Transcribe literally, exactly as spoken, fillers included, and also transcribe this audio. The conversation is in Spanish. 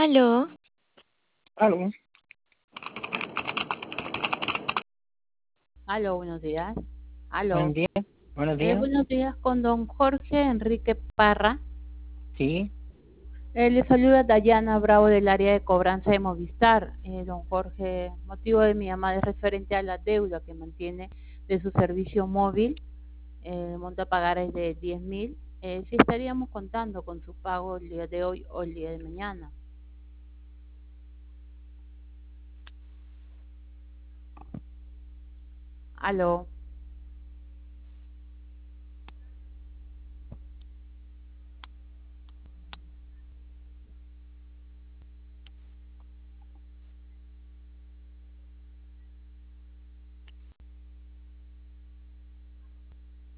Aló, Aló, Aló, buenos días. buen Aló. día, buenos Eh, días. buenos días con don Jorge Enrique Parra. Sí, Eh, le saluda Dayana Bravo del área de cobranza de Movistar. Eh, don Jorge, motivo de mi llamada es referente a la deuda que mantiene de su servicio móvil. Eh, el monto a pagar es de diez mil. Eh, si estaríamos contando con su pago el día de hoy o el día de mañana. Aló.